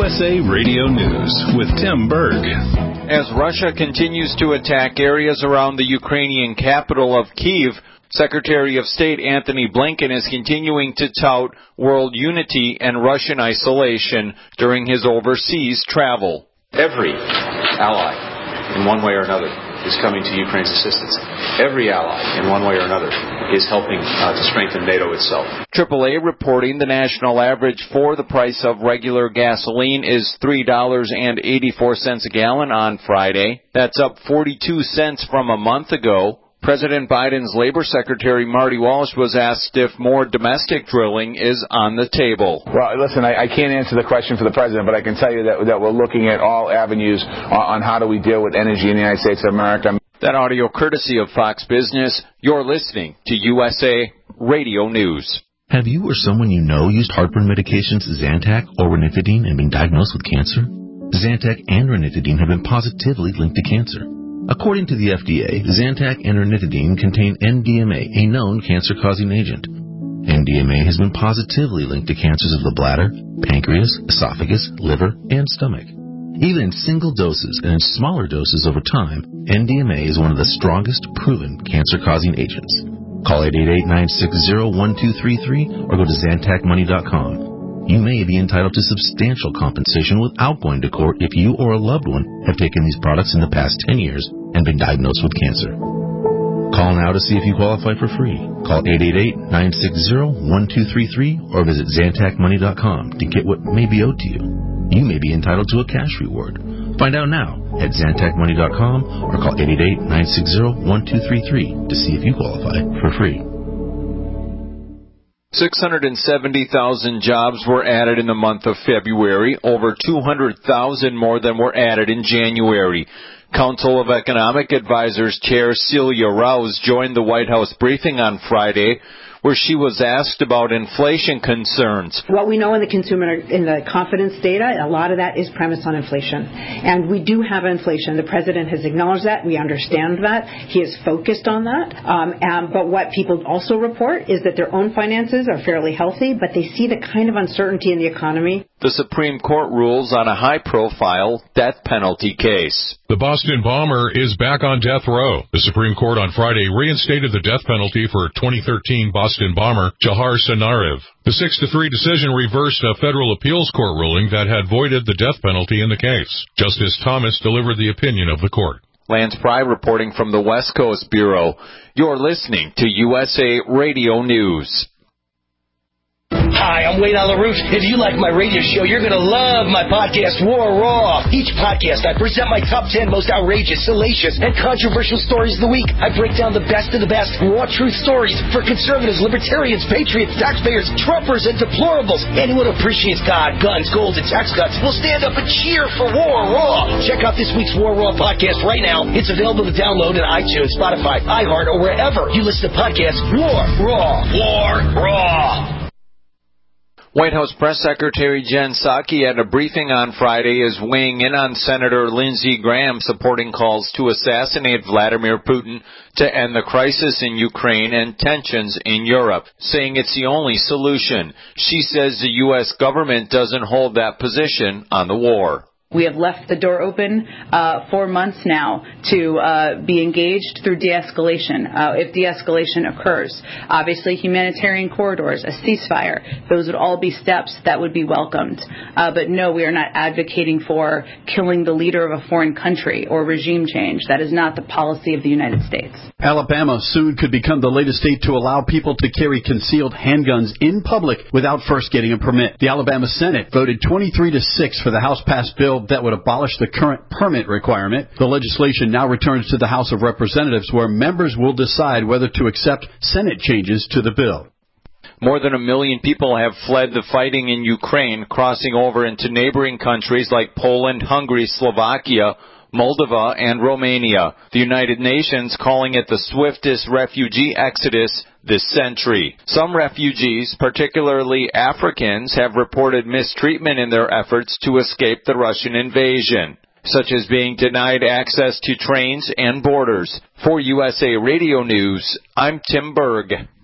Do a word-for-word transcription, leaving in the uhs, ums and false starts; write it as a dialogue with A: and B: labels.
A: S A Radio News with Tim Berg.
B: As Russia continues to attack areas around the Ukrainian capital of Kyiv, Secretary of State Antony Blinken is continuing to tout world unity and Russian isolation during his overseas travel.
C: Every ally, in one way or another, is coming to Ukraine's assistance. Every ally, in one way or another, is helping uh, to strengthen NATO itself.
B: triple A reporting the national average for the price of regular gasoline is three dollars and eighty-four cents a gallon on Friday. That's up forty-two cents from a month ago. President Biden's Labor Secretary Marty Walsh was asked if more domestic drilling is on the table.
D: Well, listen, I, I can't answer the question for the president, but I can tell you that, that we're looking at all avenues on, on how do we deal with energy in the United States of America.
B: That audio courtesy of Fox Business. You're listening to U S A Radio News.
E: Have you or someone you know used heartburn medications Zantac or ranitidine and been diagnosed with cancer? Zantac and ranitidine have been positively linked to cancer. According to the F D A, Zantac and ranitidine contain N D M A, a known cancer-causing agent. N D M A has been positively linked to cancers of the bladder, pancreas, esophagus, liver, and stomach. Even in single doses and in smaller doses over time, N D M A is one of the strongest proven cancer-causing agents. Call eight eight eight, nine six zero, one two three three or go to Zantac Money dot com. You may be entitled to substantial compensation without going to court if you or a loved one have taken these products in the past ten years and been diagnosed with cancer. Call now to see if you qualify for free. Call eight eight eight, nine six zero, one two three three or visit Zantac Money dot com to get what may be owed to you. You may be entitled to a cash reward. Find out now at Zantac Money dot com or call eight eight eight, nine six zero, one two three three to see if you qualify for free.
B: six hundred seventy thousand jobs were added in the month of February, over two hundred thousand more than were added in January. Council of Economic Advisors Chair Celia Rouse joined the White House briefing on Friday, where she was asked about inflation concerns.
F: What we know in the consumer, in the confidence data, a lot of that is premised on inflation. And we do have inflation. The president has acknowledged that. We understand that. He is focused on that. Um, and, but what people also report is that their own finances are fairly healthy, but they see the kind of uncertainty in the economy.
B: The Supreme Court rules on a high-profile death penalty case.
G: The Boston bomber is back on death row. The Supreme Court on Friday reinstated the death penalty for twenty thirteen Boston bomber Jahar Sanarev. The six to three decision reversed a federal appeals court ruling that had voided the death penalty in the case. Justice Thomas delivered the opinion of the court.
B: Lance Pry reporting from the West Coast Bureau. You're listening to U S A Radio News.
H: Hi, I'm Wade Alaroot. If you like my radio show, you're going to love my podcast, War Raw. Each podcast, I present my top ten most outrageous, salacious, and controversial stories of the week. I break down the best of the best raw truth stories for conservatives, libertarians, patriots, taxpayers, Trumpers, and deplorables. Anyone who appreciates God, guns, gold, and tax cuts will stand up and cheer for War Raw. Check out this week's War Raw podcast right now. It's available to download in iTunes, Spotify, iHeart, or wherever you listen to podcasts. War Raw. War Raw.
B: White House Press Secretary Jen Psaki at a briefing on Friday is weighing in on Senator Lindsey Graham supporting calls to assassinate Vladimir Putin to end the crisis in Ukraine and tensions in Europe, saying it's the only solution. She says the U S government doesn't hold that position on the war.
I: We have left the door open uh, for months now to uh, be engaged through de-escalation, uh, if de-escalation occurs. Obviously, humanitarian corridors, a ceasefire, those would all be steps that would be welcomed. Uh, but no, we are not advocating for killing the leader of a foreign country or regime change. That is not the policy of the United States.
J: Alabama soon could become the latest state to allow people to carry concealed handguns in public without first getting a permit. The Alabama Senate voted twenty-three to six for the House-passed bill that would abolish the current permit requirement. The legislation now returns to the House of Representatives, where members will decide whether to accept Senate changes to the bill.
B: More than a million people have fled the fighting in Ukraine, crossing over into neighboring countries like Poland, Hungary, Slovakia, Moldova, and Romania. The United Nations calling it the swiftest refugee exodus this century. Some refugees, particularly Africans, have reported mistreatment in their efforts to escape the Russian invasion, such as being denied access to trains and borders. For U S A Radio News, I'm Tim Berg.